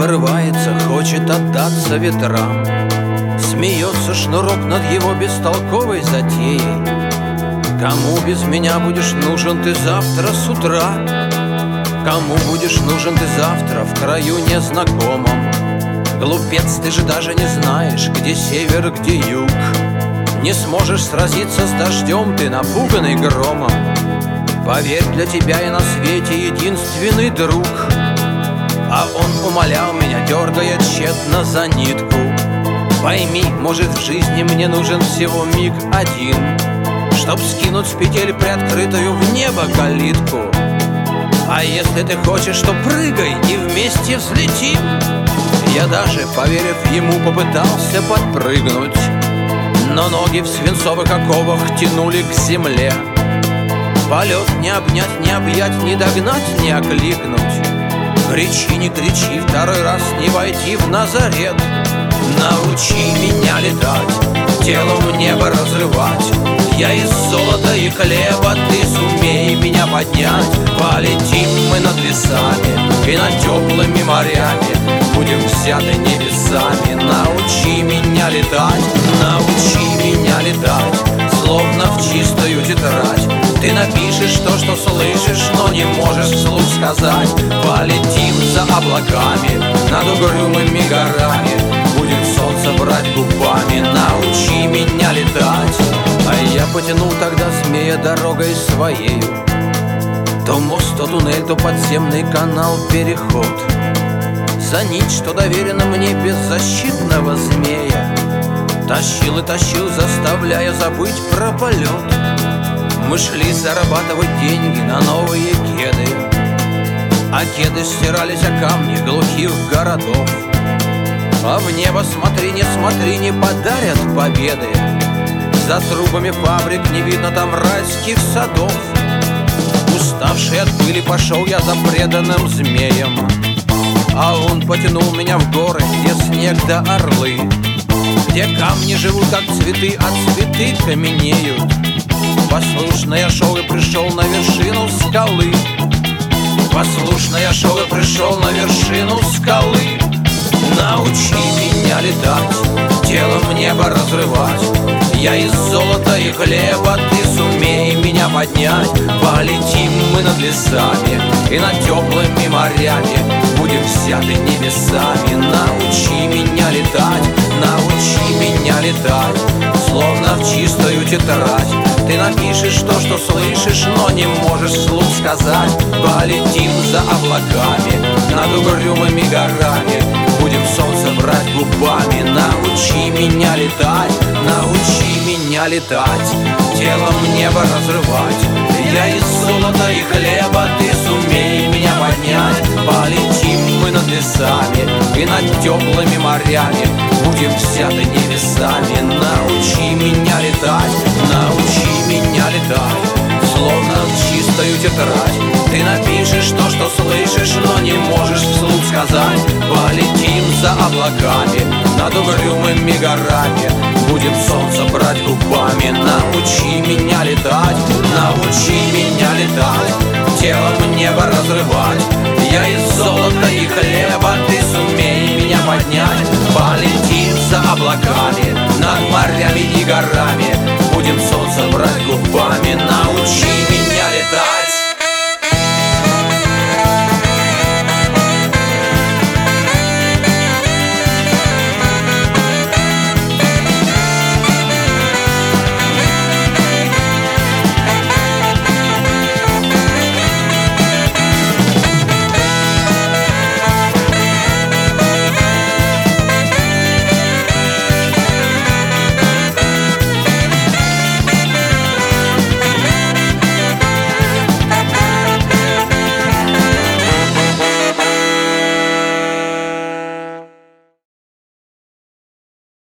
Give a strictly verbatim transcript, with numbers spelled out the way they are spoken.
порывается, хочет отдаться ветрам. Смеется шнурок над его бестолковой затеей. Кому без меня будешь нужен ты завтра с утра? Кому будешь нужен ты завтра в краю незнакомом? Глупец, ты же даже не знаешь, где север, где юг. Не сможешь сразиться с дождем, ты напуганный громом. Поверь, для тебя я на свете единственный друг. А он умолял меня, дергая тщетно за нитку. Пойми, может, в жизни мне нужен всего миг один, чтоб скинуть с петель приоткрытую в небо калитку. А если ты хочешь, то прыгай и вместе взлетим. Я даже, поверив ему, попытался подпрыгнуть, но ноги в свинцовых оковах тянули к земле. Полет не обнять, не объять, не догнать, не окликнуть. Кричи, не кричи, второй раз не войти в Назарет. Научи меня летать, телом небо разрывать. Я из золота и хлеба, ты сумей меня поднять. Полетим мы над лесами и над теплыми морями, будем взяты небесами. Научи меня летать, научи меня летать, словно в чистую тетрадь. Ты напишешь то, что слышишь, но не можешь вслух сказать. Полетим за облаками над угрюмыми горами, будем солнце брать губами. Научи меня летать. А я потянул тогда змея дорогой своею. То мост, то туннель, то подземный канал, переход. За нить, что доверена мне, беззащитного змея, тащил и тащил, заставляя забыть про полет. Мы шли зарабатывать деньги на новые кеды, а кеды стирались о камни глухих городов. А в небо смотри, не смотри, не подарят победы. За трубами фабрик не видно там райских садов. Уставший от пыли пошел я за преданным змеем, а он потянул меня в горы, где снег да орлы, где камни живут как цветы, а цветы каменеют. Послушно я шел и пришел на вершину скалы. Послушно я шел и пришел на вершину скалы. Научи меня летать, телом небо разрывать. Я из золота и хлеба, ты сумей меня поднять. Полетим мы над лесами и над теплыми морями, будем взяты небесами. Научи меня летать, научи меня летать, словно в чистую тетрадь. Ты напишешь то, что слышишь, но не можешь вслух сказать. Полетим за облаками над угрюмыми горами, будем солнце брать губами. Научи меня летать, научи меня летать, телом небо разрывать. Я из золота и хлеба, ты сумей меня поднять. Полетим мы над лесами и над теплыми морями, будем взяты небесами. Научи меня летать, научи меня летать, словно в чистую тетрадь. Ты напишешь то, что слышишь, но не можешь вслух сказать. Полетим за облаками над угрюмыми горами, будем солнце брать губами. Научи меня летать, научи меня летать, телом небо разрывать. Я из золота и хлеба, ты сумей меня поднять. Полетим за облаками над морями и горами, будем солнце брать губами. Научи